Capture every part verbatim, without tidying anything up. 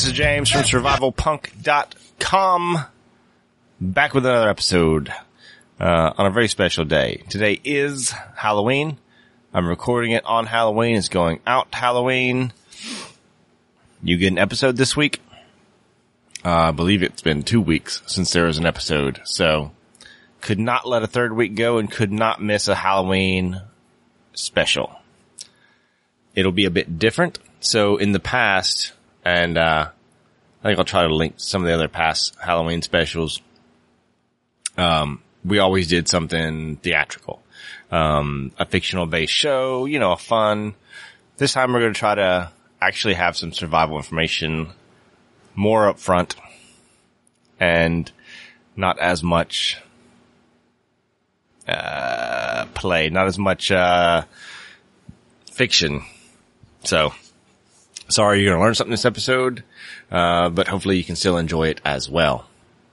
This is James from survival punk dot com, back with another episode uh, on a very special day. Today is Halloween. I'm recording it on Halloween. It's going out Halloween. You get an episode this week. Uh, I believe it's been two weeks since there was an episode, so could not let a third week go and could not miss a Halloween special. It'll be a bit different. So in the past, and uh I think I'll try to link some of the other past Halloween specials, um, we always did something theatrical. Um, a fictional based show, you know, a fun. This time we're going to try to actually have some survival information more up front and not as much uh play, not as much uh fiction. So, sorry you're going to learn something this episode, uh, but hopefully you can still enjoy it as well.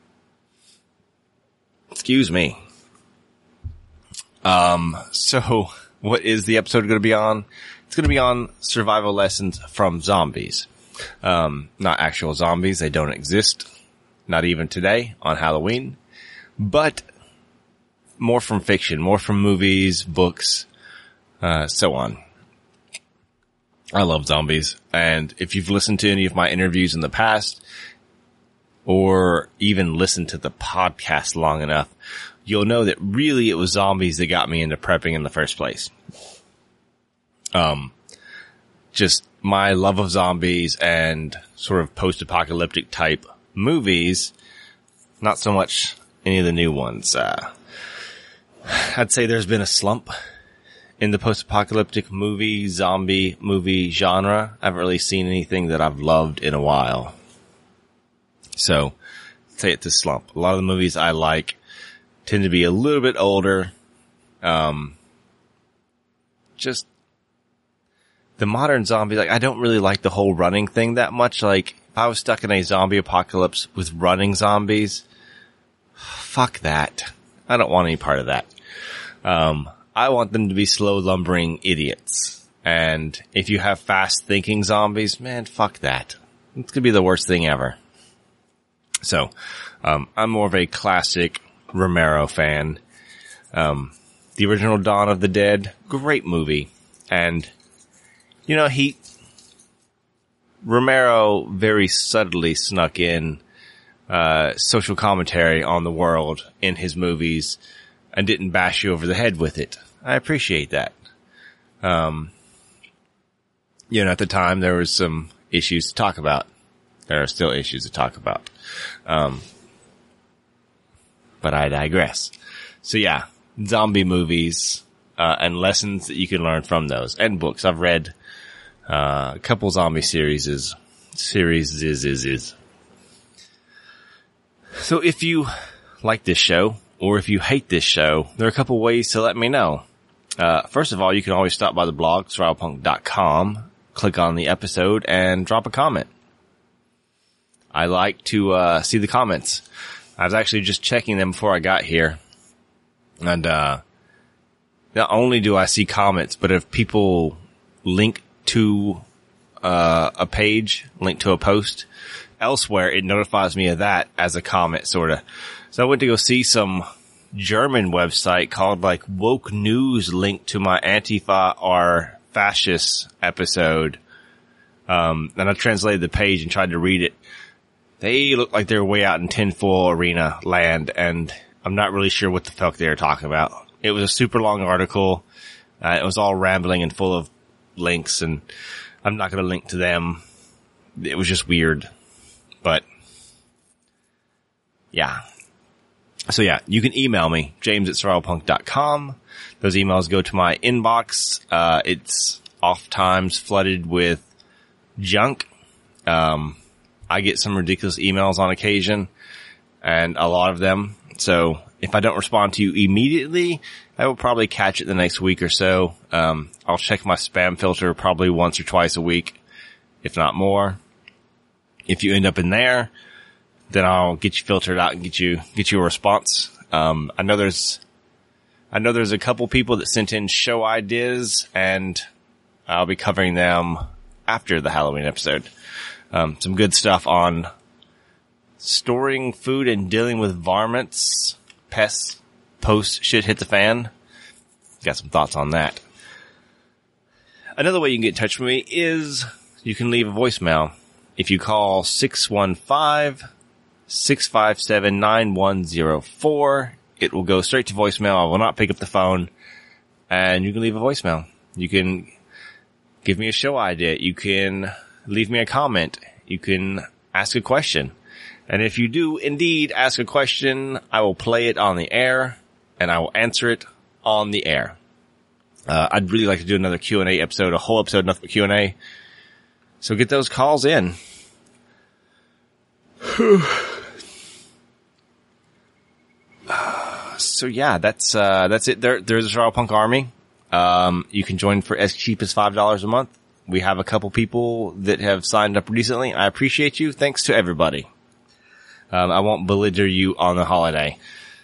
Excuse me. Um, so, what is the episode going to be on? It's going to be on survival lessons from zombies. Um, not actual zombies. They don't exist. Not even today on Halloween. But more from fiction, more from movies, books, uh, so on. I love zombies, and if you've listened to any of my interviews in the past, or even listened to the podcast long enough, you'll know that really it was zombies that got me into prepping in the first place. Um, just my love of zombies and sort of post-apocalyptic type movies, not so much any of the new ones. Uh, I'd say there's been a slump in the post-apocalyptic movie, zombie movie genre. I haven't really seen anything that I've loved in a while. So, I'd say it's a slump. A lot of the movies I like tend to be a little bit older. Um, just, the modern zombies, like, I don't really like the whole running thing that much. Like, if I was stuck in a zombie apocalypse with running zombies, fuck that. I don't want any part of that. Um, I want them to be slow lumbering idiots. And if you have fast thinking zombies, man, fuck that. It's gonna be the worst thing ever. So, um, I'm more of a classic Romero fan. Um, the original Dawn of the Dead, great movie. And, you know, he, Romero very subtly snuck in, uh, social commentary on the world in his movies and didn't bash you over the head with it. I appreciate that. Um, you know, at the time there was some issues to talk about. There are still issues to talk about. Um, but I digress. So yeah, zombie movies, uh, and lessons that you can learn from those, and books. I've read, uh, a couple zombie series is, series is, is, is. So if you like this show, or if you hate this show, there are a couple ways to let me know. Uh, first of all, you can always stop by the blog, survival punk dot com, click on the episode, and drop a comment. I like to uh see the comments. I was actually just checking them before I got here. And uh not only do I see comments, but if people link to uh a page, link to a post elsewhere, it notifies me of that as a comment, sort of. So I went to go see some German website called like Woke News linked to my Antifa or Fascist episode. Um, and I translated the page and tried to read it. They look like they're way out in tinfoil arena land, and I'm not really sure what the fuck they were talking about. It was a super long article. Uh, it was all rambling and full of links, and I'm not going to link to them. It was just weird. But, yeah. So yeah, you can email me, james at survival punk dot com. Those emails go to my inbox. Uh, it's oft times flooded with junk. Um, I get some ridiculous emails on occasion, and a lot of them. So if I don't respond to you immediately, I will probably catch it the next week or so. Um, I'll check my spam filter probably once or twice a week, if not more. If you end up in there, then I'll get you filtered out and get you, get you a response. Um, I know there's, I know there's a couple people that sent in show ideas, and I'll be covering them after the Halloween episode. Um, some good stuff on storing food and dealing with varmints, pests, post shit hit the fan. Got some thoughts on that. Another way you can get in touch with me is you can leave a voicemail. If you call six one five, six five seven, nine one zero four, it will go straight to voicemail. I will not pick up the phone, and you can leave a voicemail. You can give me a show idea. You can leave me a comment. You can ask a question. And if you do indeed ask a question, I will play it on the air, and I will answer it on the air. Uh, I'd really like to do another Q and A episode, a whole episode, nothing but Q and A. So get those calls in. So yeah, that's, uh, that's it. There, there's a Survival Punk Army. Um, you can join for as cheap as five dollars a month. We have a couple people that have signed up recently. I appreciate you. Thanks to everybody. Um, I won't belliger you on the holiday.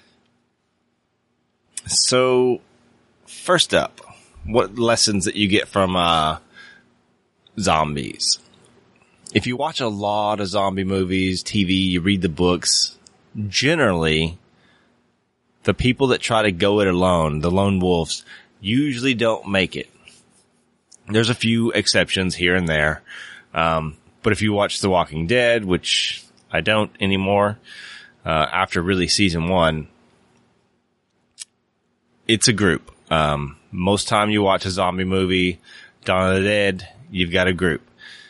So, first up, what lessons that you get from, uh, zombies? If you watch a lot of zombie movies, T V, you read the books, generally, the people that try to go it alone, the lone wolves, usually don't make it. There's a few exceptions here and there. Um, but if you watch The Walking Dead, which I don't anymore, uh, after really season one, it's a group. Um, most time you watch a zombie movie, Dawn of the Dead, you've got a group.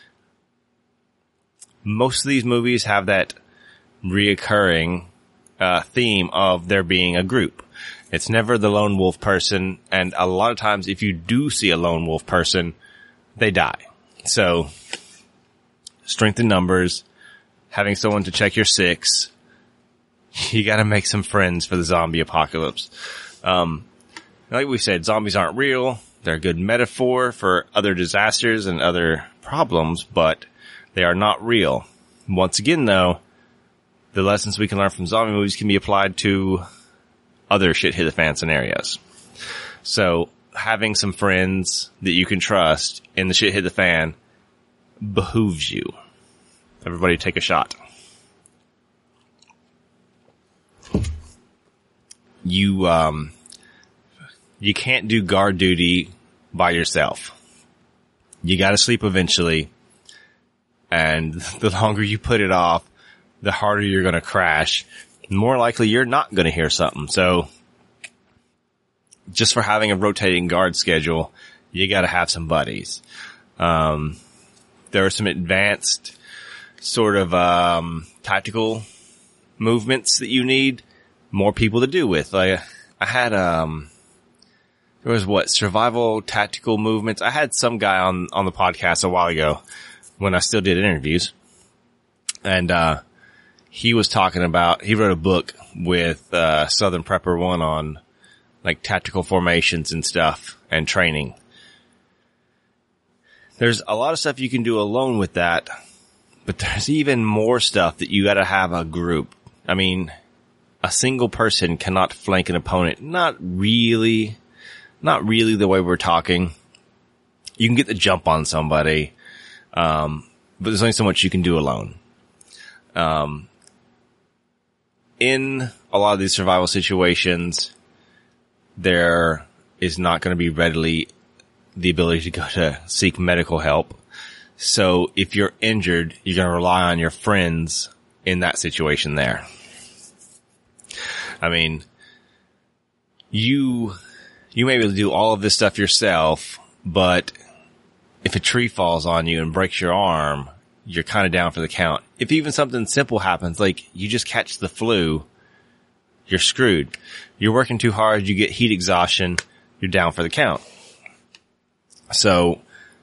Most of these movies have that reoccurring, uh, theme of there being a group. It's never the lone wolf person, and a lot of times if you do see a lone wolf person, they die. So, strength in numbers, having someone to check your six, you gotta make some friends for the zombie apocalypse. Um, like we said, zombies aren't real. They're a good metaphor for other disasters and other problems, but they are not real. Once again, though, the lessons we can learn from zombie movies can be applied to other shit hit the fan scenarios. So, having some friends that you can trust in the shit hit the fan behooves you. Everybody take a shot. You, um, you can't do guard duty by yourself. You gotta sleep eventually. And the longer you put it off, the harder you're gonna crash. More likely you're not going to hear something. So just for having a rotating guard schedule, you got to have some buddies. Um, there are some advanced sort of, um, tactical movements that you need more people to do with. Like I had, um, there was what survival tactical movements. I had some guy on, on the podcast a while ago when I still did interviews, and, uh, he was talking about, he wrote a book with, uh, Southern Prepper One on, like, tactical formations and stuff, and training. There's a lot of stuff you can do alone with that, but there's even more stuff that you gotta have a group. I mean, a single person cannot flank an opponent. Not really, not really the way we're talking. You can get the jump on somebody, um, but there's only so much you can do alone. Um, in a lot of these survival situations, there is not going to be readily the ability to go to seek medical help. So if you're injured, you're going to rely on your friends in that situation there. I mean, you, you may be able to do all of this stuff yourself, but if a tree falls on you and breaks your arm, you're kind of down for the count. If even something simple happens, like you just catch the flu, you're screwed. You're working too hard, you get heat exhaustion, you're down for the count. So,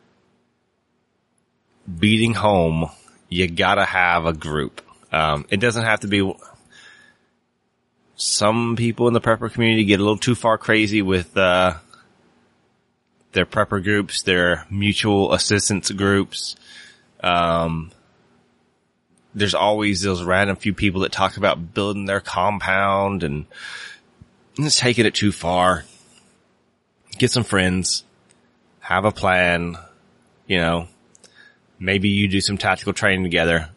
beating home, you gotta have a group. Um, it doesn't have to be, some people in the prepper community get a little too far crazy with, uh, their prepper groups, their mutual assistance groups. Um, there's always those random few people that talk about building their compound and just taking it too far. Get some friends, have a plan, you know, Maybe you do some tactical training together.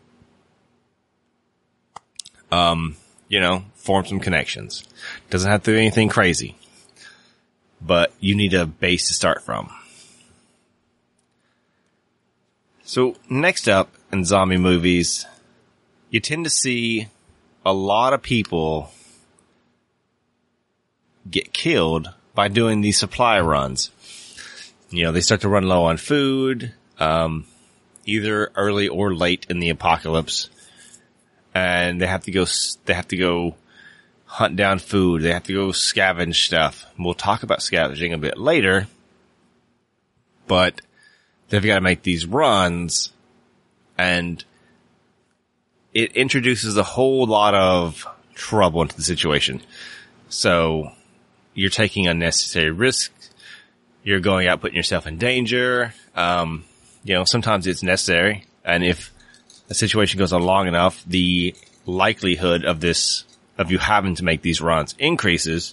Um, you know, form some connections. Doesn't have to be anything crazy, but you need a base to start from. So next up in zombie movies, you tend to see a lot of people get killed by doing these supply runs. You know, they start to run low on food, um, either early or late in the apocalypse. And they have to go, they have to go hunt down food. They have to go scavenge stuff. We'll talk about scavenging a bit later, but they've got to make these runs, and it introduces a whole lot of trouble into the situation. So you're taking unnecessary risks. You're going out putting yourself in danger. Um, you know, sometimes it's necessary. And if a situation goes on long enough, the likelihood of this, of you having to make these runs increases,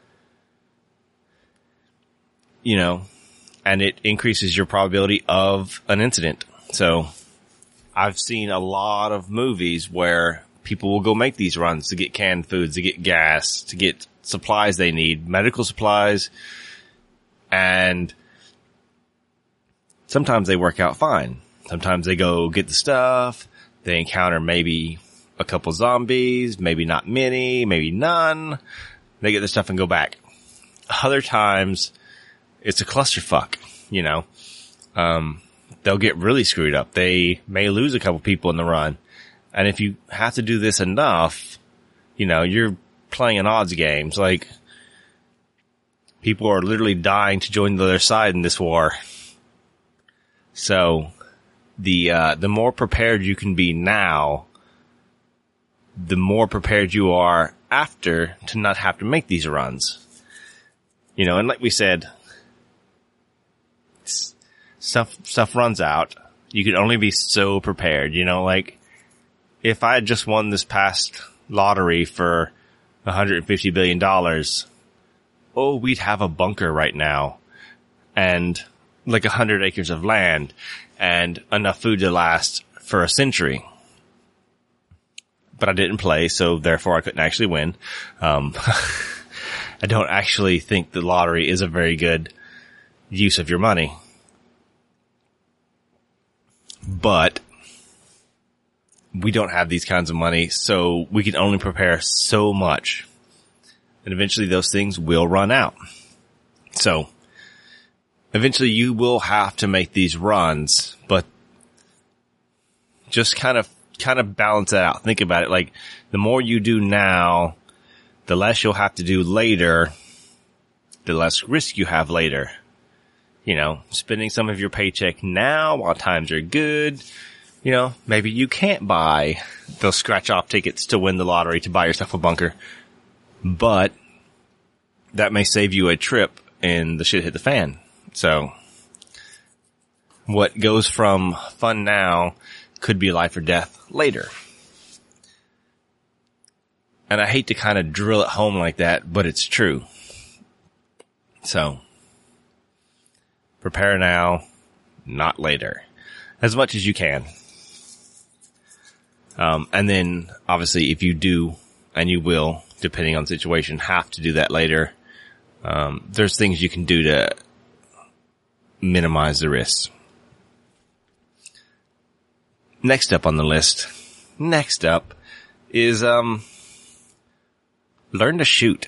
you know, and it increases your probability of an incident. So I've seen a lot of movies where people will go make these runs to get canned foods, to get gas, to get supplies they need, medical supplies, and sometimes they work out fine. Sometimes they go get the stuff, they encounter maybe a couple zombies, maybe not many, maybe none. They get the stuff and go back. Other times, it's a clusterfuck, you know. Um, they'll get really screwed up. They may lose a couple people in the run. And if you have to do this enough, you know, you're playing an odds games. Like, people are literally dying to join the other side in this war. So, the, uh, the more prepared you can be now, the more prepared you are after to not have to make these runs. You know, and like we said, stuff, stuff runs out. You can only be so prepared, you know, like, if I had just won this past lottery for one hundred fifty billion dollars, oh, we'd have a bunker right now. And like a hundred acres of land and enough food to last for a century. But I didn't play, so therefore I couldn't actually win. Um, I don't actually think the lottery is a very good use of your money. But we don't have these kinds of money, so we can only prepare so much. And eventually those things will run out. So eventually you will have to make these runs, but just kind of, kind of balance that out. Think about it. Like, the more you do now, the less you'll have to do later, the less risk you have later. You know, spending some of your paycheck now while times are good. You know, maybe you can't buy those scratch off tickets to win the lottery to buy yourself a bunker, but that may save you a trip and the shit hit the fan. So what goes from fun now could be life or death later. And I hate to kind of drill it home like that, but it's true. So prepare now, not later, as much as you can. Um, and then obviously if you do, and you will, depending on the situation, have to do that later, um, there's things you can do to minimize the risks. Next up on the list, next up is, um, learn to shoot.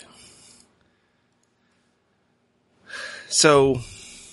So,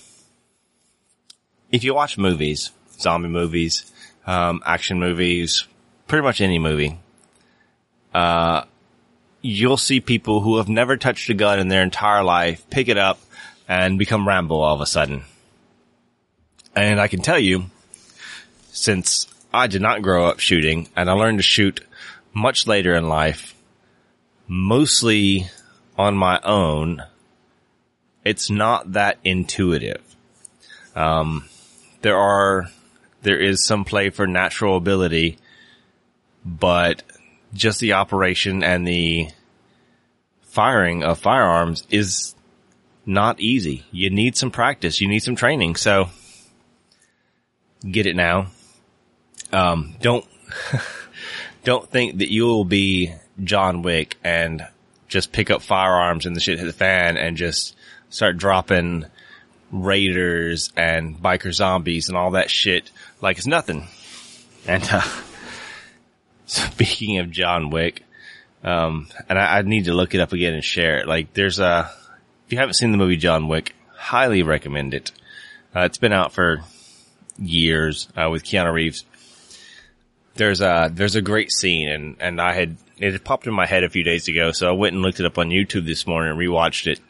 if you watch movies, zombie movies, um, action movies, pretty much any movie, uh, you'll see people who have never touched a gun in their entire life pick it up and become Rambo all of a sudden. And I can tell you, since I did not grow up shooting, and I learned to shoot much later in life, mostly on my own, it's not that intuitive. Um, there are, there is some play for natural ability, but just the operation and the firing of firearms is not easy. You need some practice. You need some training. So get it now. Um, don't, don't think that you will be John Wick and just pick up firearms and the shit hit the fan and just start dropping raiders and biker zombies and all that shit like it's nothing. And, uh, speaking of John Wick, um, and I, I need to look it up again and share it. Like, there's a, if you haven't seen the movie John Wick, highly recommend it. Uh, it's been out for years, uh, with Keanu Reeves. There's a, there's a great scene, and, and I had, it had popped in my head a few days ago, so I went and looked it up on YouTube this morning and rewatched it.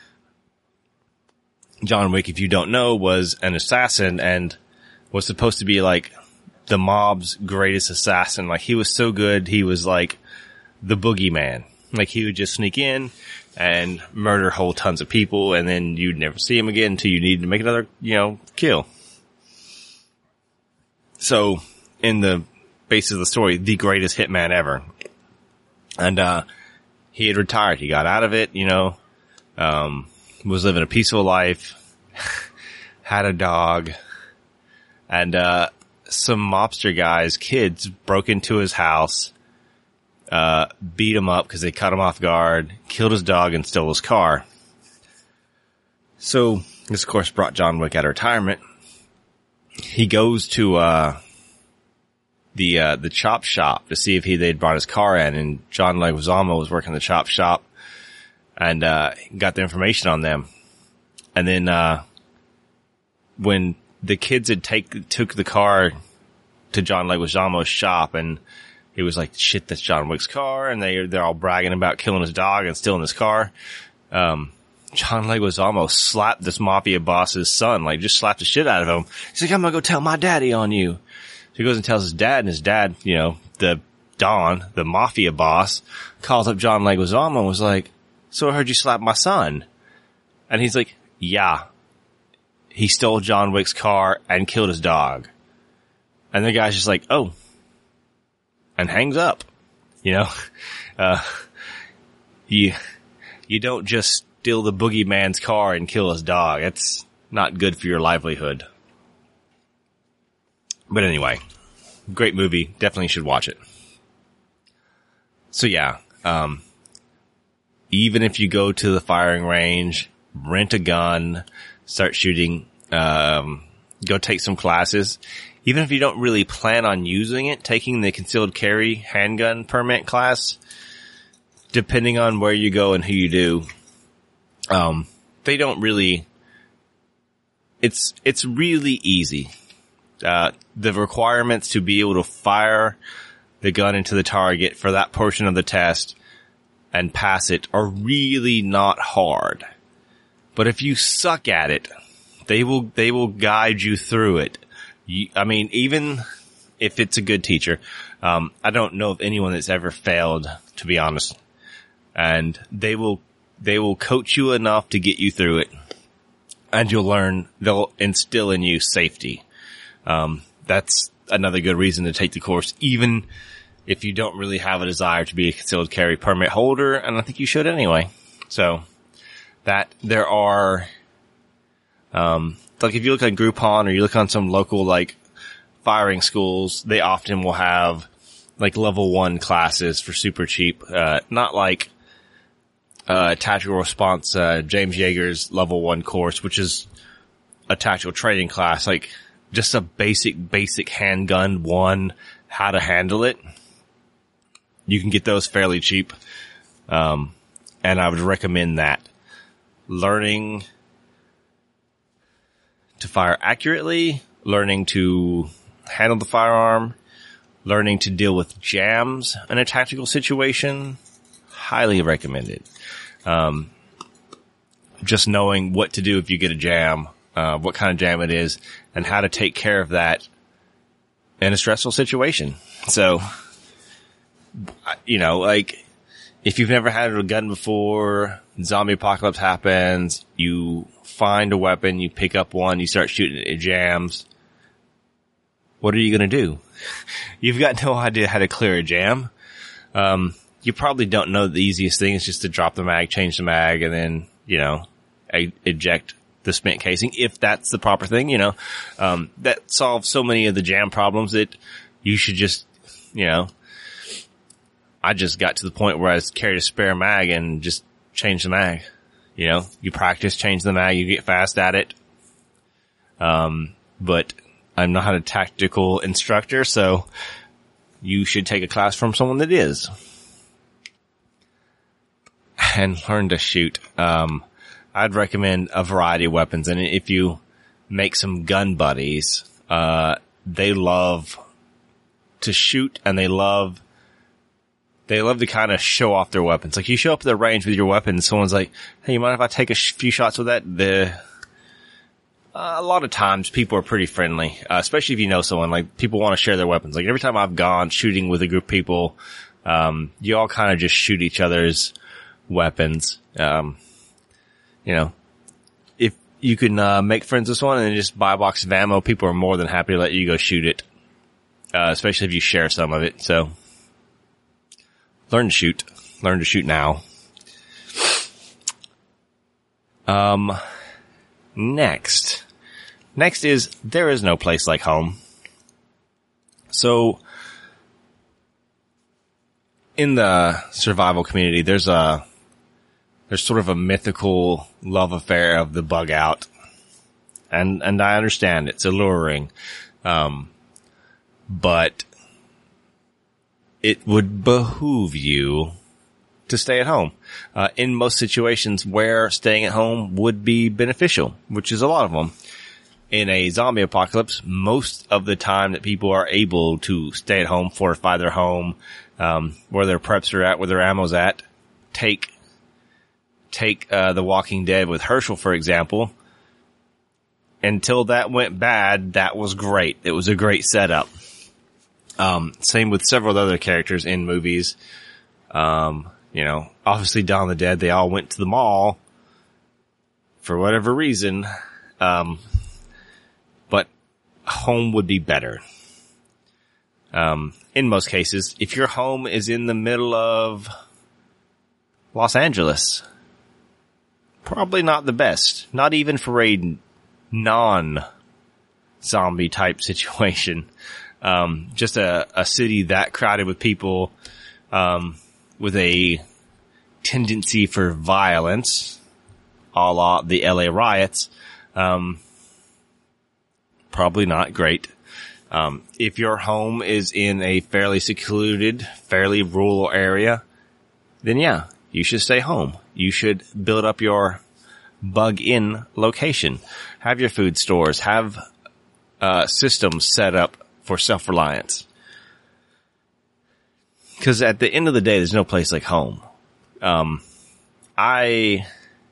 John Wick, if you don't know, was an assassin and was supposed to be like the mob's greatest assassin. Like, he was so good, he was like the boogeyman. Like, he would just sneak in and murder whole tons of people, and then you'd never see him again until you needed to make another, you know, kill. So, in the basis of the story, the greatest hitman ever. And, uh, he had retired. He got out of it, you know, um, was living a peaceful life, had a dog, and, uh, some mobster guys, kids, broke into his house, uh, beat him up because they cut him off guard, killed his dog, and stole his car. So, this of course brought John Wick out of retirement. He goes to, uh, the, uh, the chop shop to see if he, they'd brought his car in, and John Leguizamo was working the chop shop, and, uh, got the information on them. And then, uh, when the kids had take, took the car to John Leguizamo's shop, and he was like, shit, that's John Wick's car, and they, they're all bragging about killing his dog and stealing his car. Um, John Leguizamo slapped this mafia boss's son, like, just slapped the shit out of him. He's like, I'm gonna go tell my daddy on you. So he goes and tells his dad, and his dad, you know, the Don, the mafia boss, calls up John Leguizamo and was like, so I heard you slap my son. And he's like, yeah. He stole John Wick's car and killed his dog. And the guy's just like, oh. And hangs up. You know? Uh, you, you don't just steal the boogeyman's car and kill his dog. That's not good for your livelihood. But anyway, great movie. Definitely should watch it. So yeah, um, even if you go to the firing range, rent a gun, start shooting, um, go take some classes. Even if you don't really plan on using it, taking the concealed carry handgun permit class, depending on where you go and who you do, um, they don't really, it's, it's really easy. Uh, the requirements to be able to fire the gun into the target for that portion of the test and pass it are really not hard. But if you suck at it, they will, they will guide you through it. You, I mean, even if it's a good teacher, um, I don't know of anyone that's ever failed, to be honest. And they will, they will coach you enough to get you through it. And you'll learn, they'll instill in you safety. Um, that's another good reason to take the course, even if you don't really have a desire to be a concealed carry permit holder, and I think you should anyway. So, that, there are, um, like if you look on Groupon or you look on some local, like, firing schools, they often will have, like, level one classes for super cheap, uh, not like, uh, tactical response, uh, James Yeager's level one course, which is a tactical training class, like, just a basic, basic handgun one, how to handle it. You can get those fairly cheap. Um, and I would recommend that. Learning to fire accurately, learning to handle the firearm, learning to deal with jams in a tactical situation, highly recommended. Um, just knowing what to do if you get a jam, uh, what kind of jam it is, and how to take care of that in a stressful situation. So, you know, like, if you've never had a gun before, zombie apocalypse happens, you find a weapon, you pick up one, you start shooting it, it jams. What are you gonna do? You've got no idea how to clear a jam. Um, you probably don't know the easiest thing is just to drop the mag, change the mag, and then, you know, eject the spent casing, if that's the proper thing, you know. Um, that solves so many of the jam problems that you should just, you know, I just got to the point where I carried a spare mag and just changed the mag. You know, you practice, change the mag, you get fast at it. Um, but I'm not a tactical instructor, so you should take a class from someone that is. And learn to shoot. Um, I'd recommend a variety of weapons. And if you make some gun buddies, uh, they love to shoot and they love, they love to kind of show off their weapons. Like you show up at the range with your weapon and someone's like, hey, you mind if I take a sh- few shots with that? The, uh, a lot of times people are pretty friendly, uh, especially if you know someone. Like people want to share their weapons. Like every time I've gone shooting with a group of people, um, you all kind of just shoot each other's weapons. Um, you know, if you can, uh, make friends with someone and then just buy a box of ammo, people are more than happy to let you go shoot it. Uh, especially if you share some of it. So learn to shoot, learn to shoot now. Um, next, next is there is no place like home. So in the survival community, there's a, there's sort of a mythical love affair of the bug out. And, and I understand it's alluring. Um, but it would behoove you to stay at home. Uh, in most situations where staying at home would be beneficial, which is a lot of them. In a zombie apocalypse, most of the time that people are able to stay at home, fortify their home, um, where their preps are at, where their ammo's at, take Take, uh, The Walking Dead with Herschel, for example. Until that went bad, that was great. It was a great setup. Um, same with several other characters in movies. Um, you know, obviously Dawn of the Dead, they all went to the mall for whatever reason. Um, but home would be better. Um, in most cases, if your home is in the middle of Los Angeles, probably not the best. Not even for a non-zombie type situation. Um, just a, a city that crowded with people, um, with a tendency for violence, a la the L A riots. Um, probably not great. Um, if your home is in a fairly secluded, fairly rural area, then yeah, you should stay home. You should build up your bug-in location. Have your food stores. Have uh systems set up for self-reliance. Because at the end of the day, there's no place like home. Um, I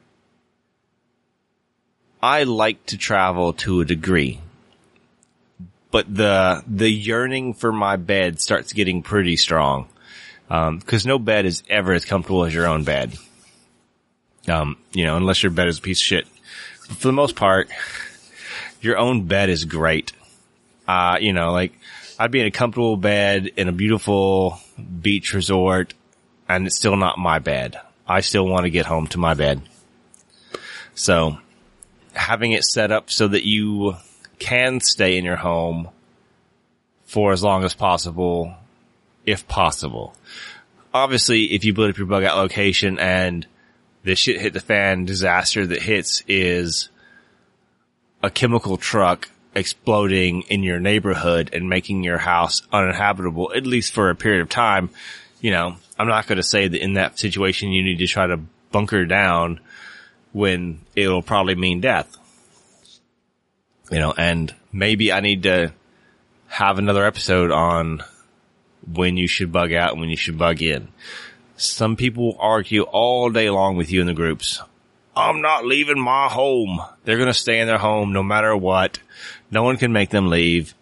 I like to travel to a degree, but the the yearning for my bed starts getting pretty strong. Um, because no bed is ever as comfortable as your own bed. Um, you know, unless your bed is a piece of shit. For the most part, your own bed is great. Uh, you know, like, I'd be in a comfortable bed in a beautiful beach resort, and it's still not my bed. I still want to get home to my bed. So, having it set up so that you can stay in your home for as long as possible, if possible. Obviously, if you build up your bug out location and the shit hit the fan disaster that hits is a chemical truck exploding in your neighborhood and making your house uninhabitable, at least for a period of time, you know, I'm not going to say that in that situation you need to try to bunker down when it'll probably mean death. You know, and maybe I need to have another episode on when you should bug out and when you should bug in. Some people argue all day long with you in the groups. I'm not leaving my home. They're going to stay in their home no matter what. No one can make them leave.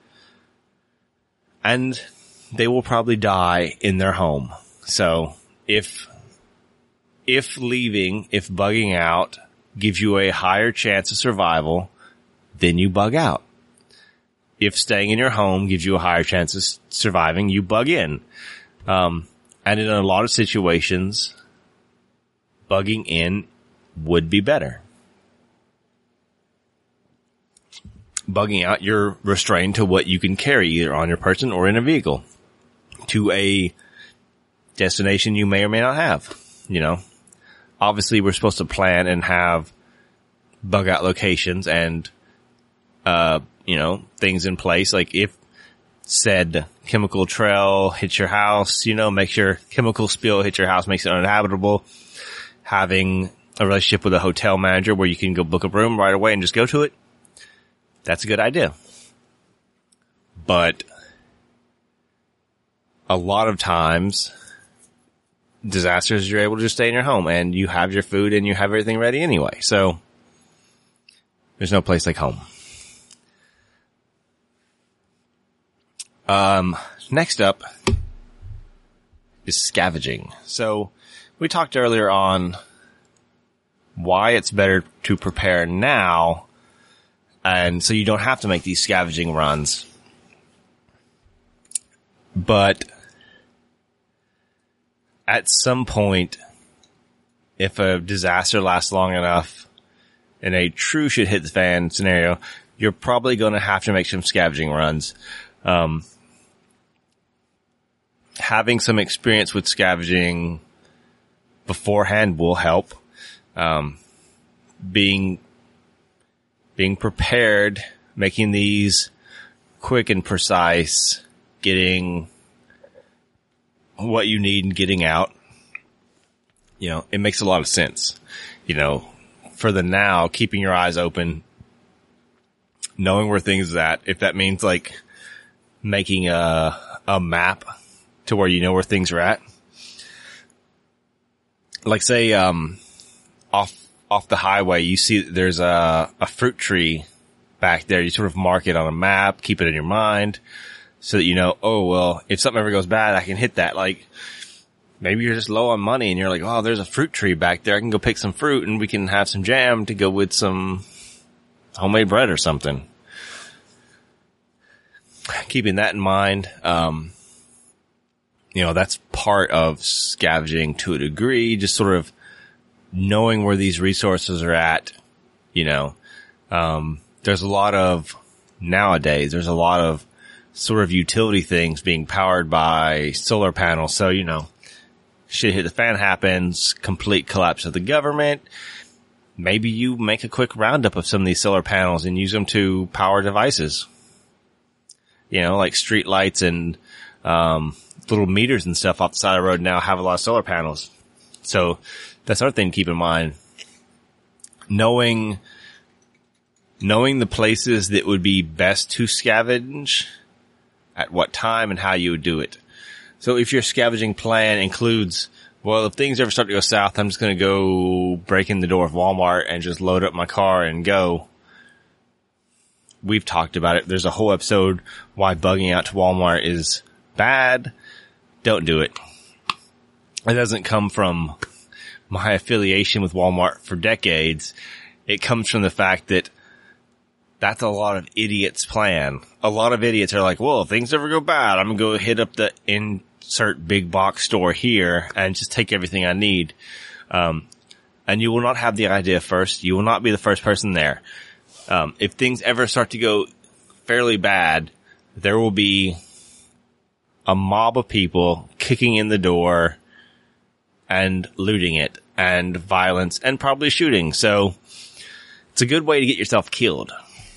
And they will probably die in their home. So if, if leaving, if bugging out gives you a higher chance of survival, then you bug out. If staying in your home gives you a higher chance of surviving, you bug in. Um, and in a lot of situations, bugging in would be better. bugging out, you're restrained to what you can carry either on your person or in a vehicle to a destination you may or may not have. You know, obviously we're supposed to plan and have bug out locations and, uh, you know, things in place. Like if said chemical trail hits your house, you know, make sure chemical spill hits your house, makes it uninhabitable. Having a relationship with a hotel manager where you can go book a room right away and just go to it. That's a good idea. But a lot of times, disasters, you're able to just stay in your home and you have your food and you have everything ready anyway. So there's no place like home. Um, next up is scavenging. So we talked earlier on why it's better to prepare now, and so you don't have to make these scavenging runs. But at some point, if a disaster lasts long enough in a true shit hit the fan scenario, you're probably going to have to make some scavenging runs. Um, having some experience with scavenging beforehand will help. Um, being, being prepared, making these quick and precise, getting what you need and getting out, you know, it makes a lot of sense. You know, for the now, keeping your eyes open, knowing where things are at, if that means like making a, a map to where you know where things are at. Like say, um, off, off the highway, you see there's a, a fruit tree back there. You sort of mark it on a map, keep it in your mind so that you know, oh, well, if something ever goes bad, I can hit that. Like maybe you're just low on money and you're like, oh, there's a fruit tree back there. I can go pick some fruit and we can have some jam to go with some homemade bread or something. Keeping that in mind, um, you know, that's part of scavenging to a degree, just sort of knowing where these resources are at. You know, um, there's a lot of nowadays, there's a lot of sort of utility things being powered by solar panels. So, you know, shit hit the fan happens, complete collapse of the government. Maybe you make a quick roundup of some of these solar panels and use them to power devices. You know, like street lights and, um, little meters and stuff off the side of the road now have a lot of solar panels. So that's another thing to keep in mind. Knowing, knowing the places that would be best to scavenge, at what time and how you would do it. So if your scavenging plan includes, well, if things ever start to go south, I'm just going to go break in the door of Walmart and just load up my car and go. We've talked about it. There's a whole episode why bugging out to Walmart is bad. Don't do it. It doesn't come from my affiliation with Walmart for decades. It comes from the fact that that's a lot of idiots' plan. A lot of idiots are like, well, if things ever go bad, I'm going to go hit up the insert big box store here and just take everything I need. Um, and you will not have the idea first. You will not be the first person there. Um, if things ever start to go fairly bad, there will be a mob of people kicking in the door and looting it and violence and probably shooting. So it's a good way to get yourself killed.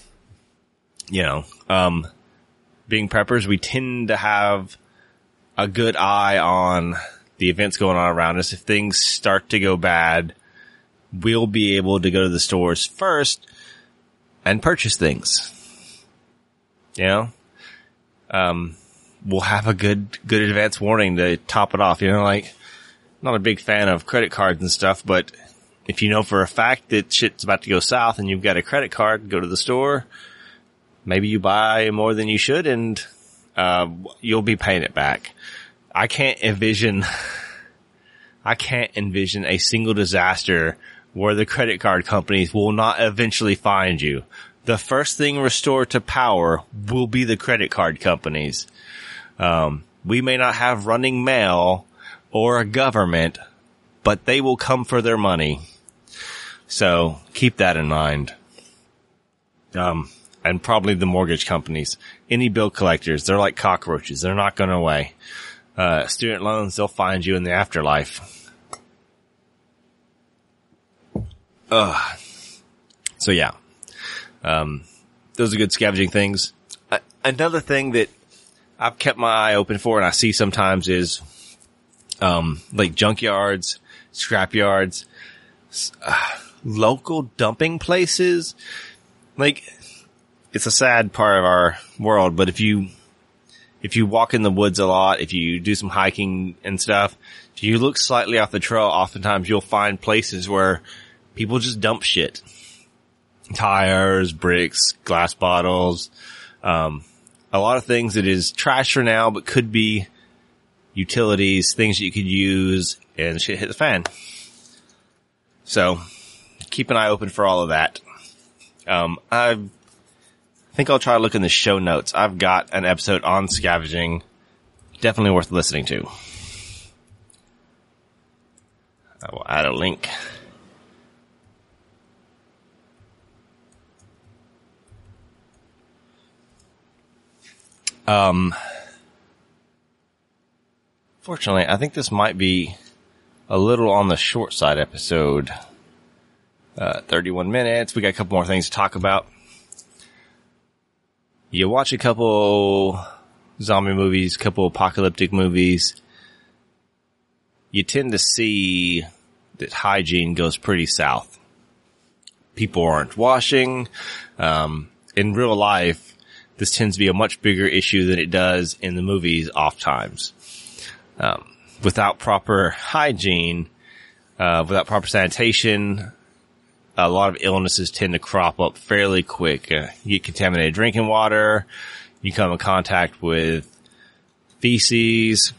You know, um, being preppers, we tend to have a good eye on the events going on around us. If things start to go bad, we'll be able to go to the stores first and purchase things. You know, um, we'll have a good, good advance warning to top it off. You know, like, not a big fan of credit cards and stuff, but if you know for a fact that shit's about to go south and you've got a credit card, go to the store. Maybe you buy more than you should and, uh, you'll be paying it back. I can't envision, I can't envision a single disaster where the credit card companies will not eventually find you. The first thing restored to power will be the credit card companies. Um, we may not have running mail or a government, but they will come for their money. So keep that in mind. Um, and probably the mortgage companies. Any bill collectors, they're like cockroaches. They're not going away. Uh, student loans, they'll find you in the afterlife. Ugh. So yeah. Um, those are good scavenging things. Uh, another thing that I've kept my eye open for and I see sometimes is, um, like junkyards, scrapyards, uh, local dumping places. Like, it's a sad part of our world, but if you, if you walk in the woods a lot, if you do some hiking and stuff, if you look slightly off the trail, oftentimes you'll find places where people just dump shit. Tires, bricks, glass bottles, um, a lot of things that is trash for now, but could be utilities, things that you could use, and shit hit the fan. So, keep an eye open for all of that. Um, I think I'll try to look in the show notes. I've got an episode on scavenging. Definitely worth listening to. I will add a link. Um, fortunately, I think this might be a little on the short side episode. Uh, thirty-one minutes. We got a couple more things to talk about. You watch a couple zombie movies, couple apocalyptic movies, you tend to see that hygiene goes pretty south. People aren't washing. Um, in real life, this tends to be a much bigger issue than it does in the movies oftentimes. Um, without proper hygiene, uh, without proper sanitation, a lot of illnesses tend to crop up fairly quick. Uh, you get contaminated drinking water, you come in contact with feces,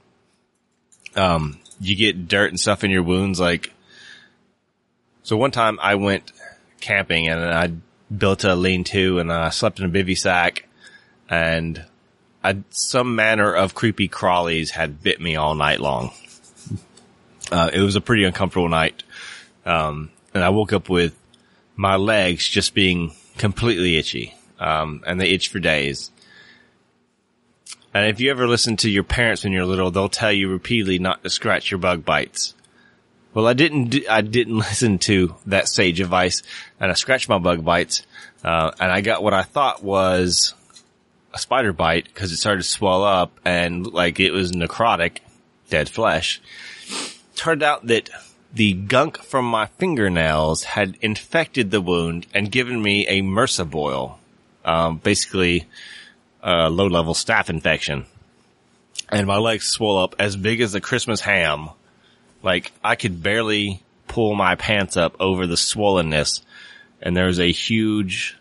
um, you get dirt and stuff in your wounds. Like, so one time I went camping and I built a lean-to and I slept in a bivy sack, and I, some manner of creepy crawlies had bit me all night long. Uh, it was a pretty uncomfortable night. Um, and I woke up with my legs just being completely itchy. Um, and they itch for days. And if you ever listen to your parents when you're little, they'll tell you repeatedly not to scratch your bug bites. Well, I didn't, do, I didn't listen to that sage advice, and I scratched my bug bites, uh, and I got what I thought was a spider bite because it started to swell up and looked like it was necrotic, dead flesh. Turned out that the gunk from my fingernails had infected the wound and given me a MRSA boil, um, basically a low-level staph infection. And my legs swelled up as big as a Christmas ham. Like, I could barely pull my pants up over the swollenness, and there was a huge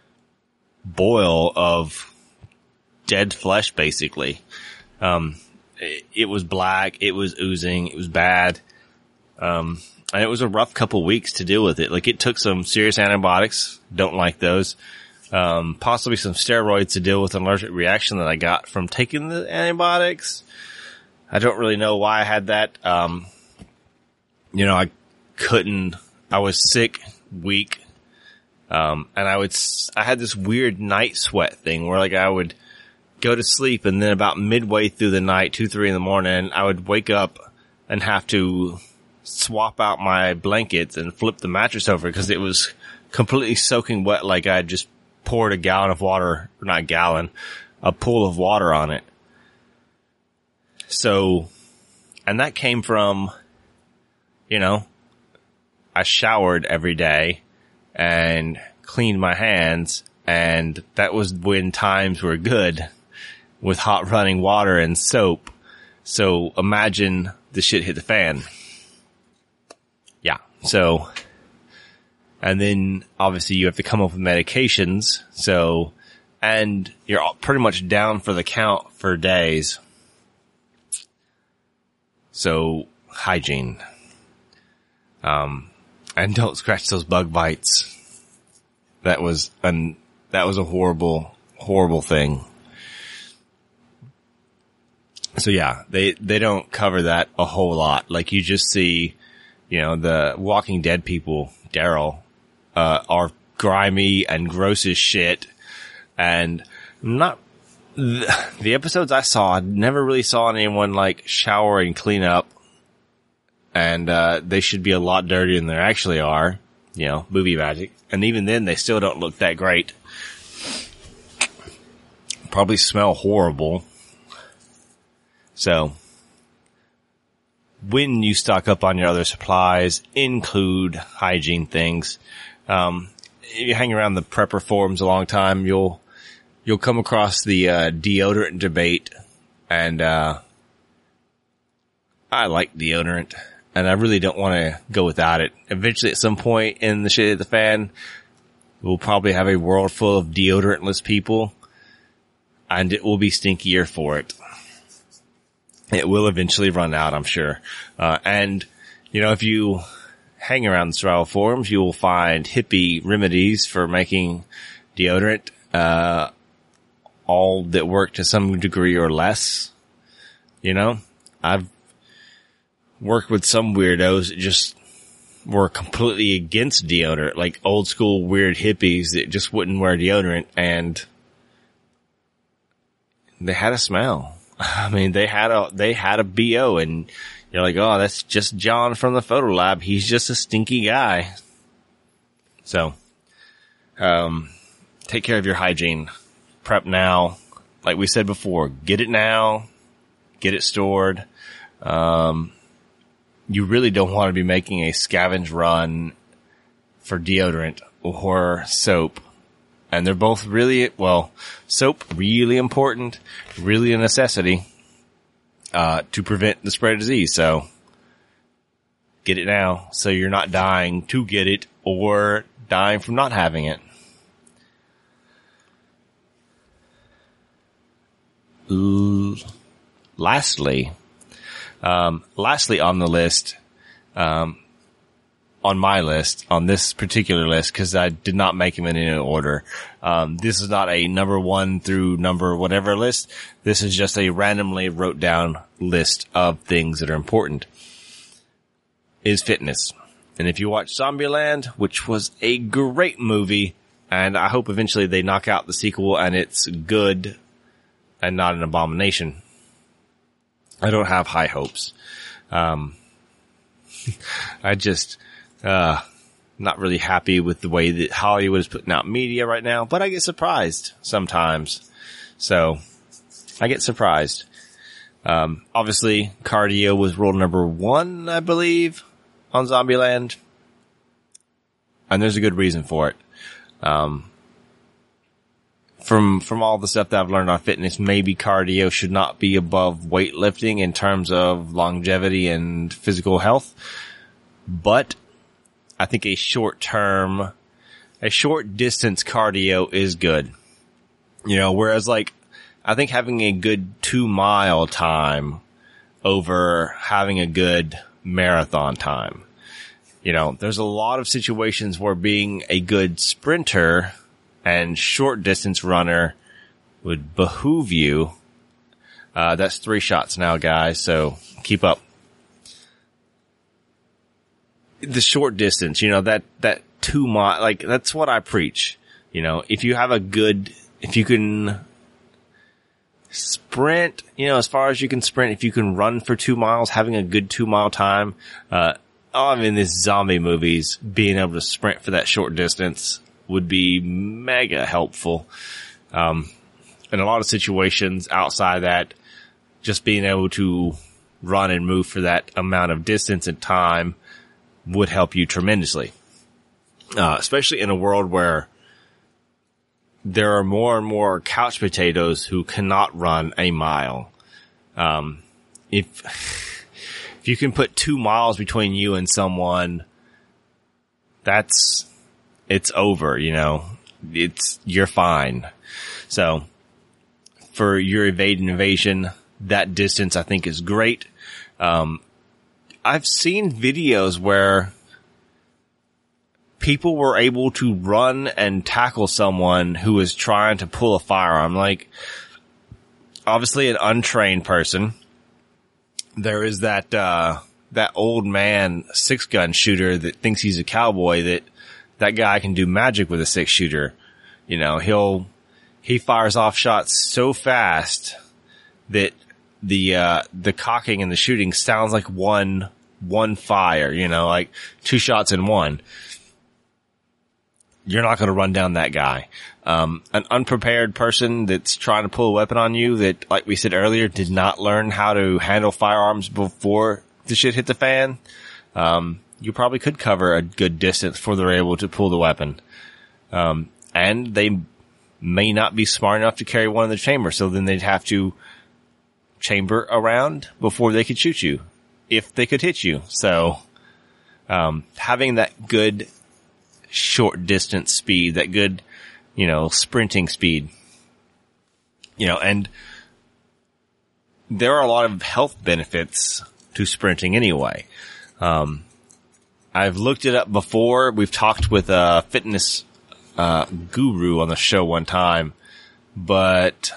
boil of dead flesh, basically. Um, it, it was black, it was oozing, it was bad. Um, and it was a rough couple weeks to deal with it. Like, it took some serious antibiotics, don't like those. Um, possibly some steroids to deal with an allergic reaction that I got from taking the antibiotics. I don't really know why I had that. Um, You know, I couldn't, I was sick, weak, um, and I would, I had this weird night sweat thing where, like, I would go to sleep and then about midway through the night, two, three in the morning, I would wake up and have to swap out my blankets and flip the mattress over because it was completely soaking wet, like I had just poured a gallon of water, or not a gallon, a pool of water on it. So, and that came from, you know, I showered every day and cleaned my hands, and that was when times were good with hot running water and soap. So imagine the shit hit the fan. Yeah. So, and then obviously you have to come up with medications. So, and you're pretty much down for the count for days. So, hygiene. Um, and don't scratch those bug bites. That was an, that was a horrible, horrible thing. So yeah, they, they don't cover that a whole lot. Like, you just see, you know, the Walking Dead people, Daryl, uh, are grimy and gross as shit. And not, the, the episodes I saw, I never really saw anyone like shower and clean up. And, uh, they should be a lot dirtier than they actually are. You know, movie magic. And even then, they still don't look that great. Probably smell horrible. So, when you stock up on your other supplies, include hygiene things. Um, if you hang around the prepper forums a long time, you'll, you'll come across the, uh, deodorant debate. And, uh, I like deodorant. And I really don't want to go without it. Eventually, at some point in the shit at the fan, we'll probably have a world full of deodorantless people. And it will be stinkier for it. It will eventually run out, I'm sure. Uh, and, you know, if you hang around the survival forums, you will find hippie remedies for making deodorant, uh, all that work to some degree or less. You know, I've worked with some weirdos that just were completely against deodorant, like old school weird hippies that just wouldn't wear deodorant, and they had a smell. I mean, they had a, they had a B O, and you're like, oh, that's just John from the photo lab. He's just a stinky guy. So, um, take care of your hygiene. Prep now. Like we said before, get it now. Get it stored. Um, you really don't want to be making a scavenge run for deodorant or soap. And they're both really, well, soap, really important, really a necessity, uh, to prevent the spread of disease. So, get it now so you're not dying to get it or dying from not having it. L- lastly, um, lastly on the list, um, on my list, on this particular list, because I did not make them in any order. Um, this is not a number one through number whatever list. This is just a randomly wrote down list of things that are important. Is fitness. And if you watch Zombieland, which was a great movie, and I hope eventually they knock out the sequel and it's good and not an abomination. I don't have high hopes. Um, I just, Uh, not really happy with the way that Hollywood is putting out media right now, but I get surprised sometimes. So, I get surprised. Um, obviously, cardio was rule number one, I believe, on Zombieland. And there's a good reason for it. Um, from, from all the stuff that I've learned on fitness, maybe cardio should not be above weightlifting in terms of longevity and physical health. But I think a short term, a short distance cardio is good. You know, whereas like, I think having a good two mile time over having a good marathon time. You know, there's a lot of situations where being a good sprinter and short distance runner would behoove you. Uh, that's three shots now, guys, so keep up. The short distance, you know, that, that two mile, like, that's what I preach. You know, if you have a good, if you can sprint, you know, as far as you can sprint, if you can run for two miles, having a good two mile time, uh, I mean, these zombie movies, being able to sprint for that short distance would be mega helpful. Um, in a lot of situations outside of that, just being able to run and move for that amount of distance and time would help you tremendously. Uh, especially in a world where there are more and more couch potatoes who cannot run a mile. Um, if, if you can put two miles between you and someone, that's, it's over, you know, it's, you're fine. So for your evade and evasion, that distance I think is great. Um, I've seen videos where people were able to run and tackle someone who was trying to pull a firearm. Like, obviously an untrained person. There is that, uh, that old man six gun shooter that thinks he's a cowboy that that guy can do magic with a six shooter. You know, he'll, he fires off shots so fast that the, uh, the cocking and the shooting sounds like one, one fire, you know, like two shots in one. You're not going to run down that guy. Um, an unprepared person that's trying to pull a weapon on you that, like we said earlier, did not learn how to handle firearms before the shit hit the fan. Um, you probably could cover a good distance before they're able to pull the weapon. Um, and they may not be smart enough to carry one in the chamber, so then they'd have to chamber around before they could shoot you, if they could hit you. So, um, having that good short distance speed, that good, you know, sprinting speed, you know, and there are a lot of health benefits to sprinting anyway. Um, I've looked it up before. We've talked with a fitness uh, guru on the show one time, but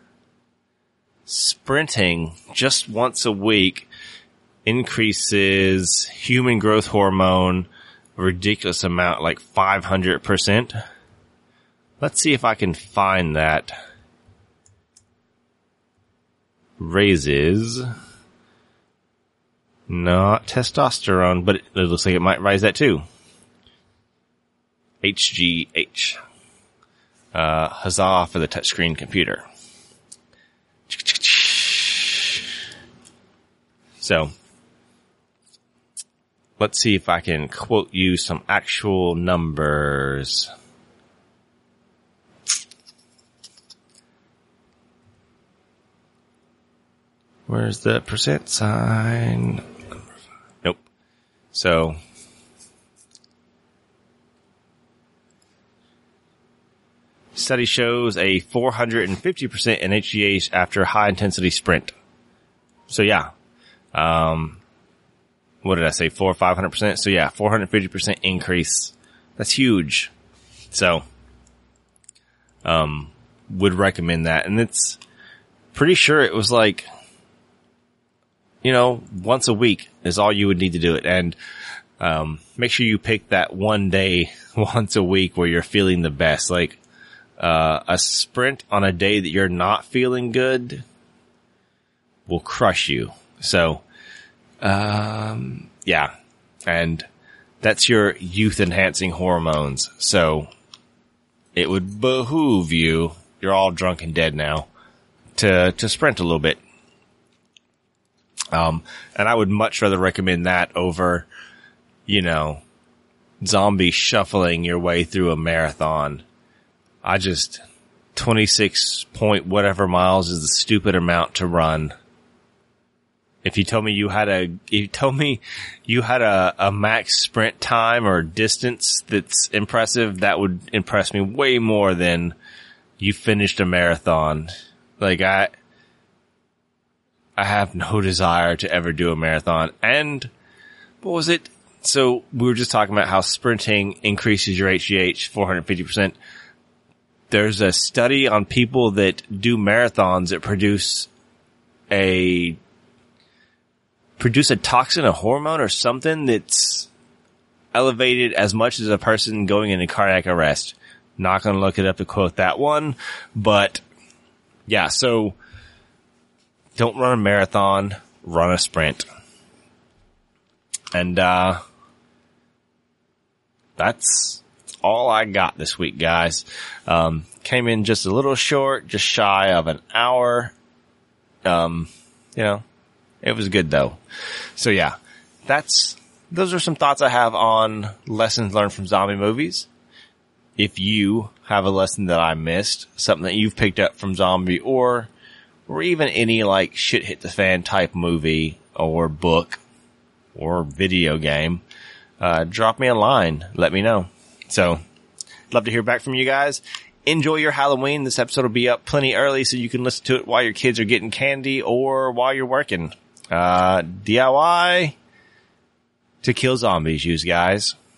sprinting just once a week increases human growth hormone a ridiculous amount, like five hundred percent. Let's see if I can find that. Raises, not testosterone, but it looks like it might raise that too. H G H. Uh, huzzah for the touchscreen computer. So, let's see if I can quote you some actual numbers. Where's the percent sign? Nope. So, study shows a four hundred fifty percent in H G H after high intensity sprint. So yeah, um, what did I say? Four or five hundred percent. So yeah, four hundred fifty percent increase. That's huge. So, um, would recommend that. And it's pretty sure it was like, you know, once a week is all you would need to do it. And, um, make sure you pick that one day once a week where you're feeling the best. Like, uh, a sprint on a day that you're not feeling good will crush you. So, um, yeah. And that's your youth enhancing hormones. So it would behoove you, you're all drunk and dead now, to, to sprint a little bit. Um, and I would much rather recommend that over, you know, zombie shuffling your way through a marathon. I just, twenty-six point whatever miles is the stupid amount to run. If you told me you had a, if you told me you had a, a max sprint time or distance that's impressive, that would impress me way more than you finished a marathon. Like I, I have no desire to ever do a marathon. And what was it? So we were just talking about how sprinting increases your H G H four hundred fifty percent. There's a study on people that do marathons that produce a, produce a toxin, a hormone or something that's elevated as much as a person going into cardiac arrest. Not going to look it up to quote that one, but yeah, so don't run a marathon, run a sprint. And, uh, that's all I got this week, guys. Um, came in just a little short, just shy of an hour. Um, you know, it was good though. So yeah, that's, those are some thoughts I have on lessons learned from zombie movies. If you have a lesson that I missed, something that you've picked up from zombie or or even any like shit hit the fan type movie or book or video game, uh, drop me a line. Let me know. So, love to hear back from you guys. Enjoy your Halloween. This episode will be up plenty early so you can listen to it while your kids are getting candy or while you're working. Uh, D I Y to kill zombies, you guys.